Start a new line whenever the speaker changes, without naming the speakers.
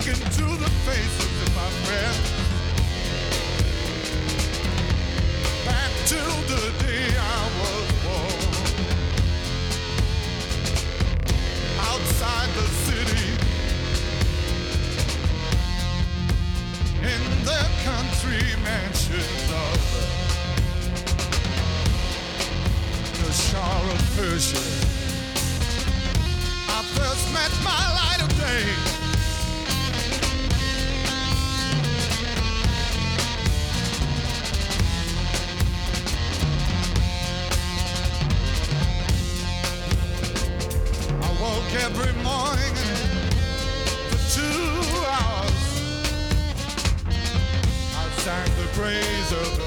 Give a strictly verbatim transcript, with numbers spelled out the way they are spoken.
into the faces of my friends. Back till the day I was born. Outside the city, in the country mansions of the Shah of Persia, I first met my light of day. I woke every morning for two hours. I sang the praise of the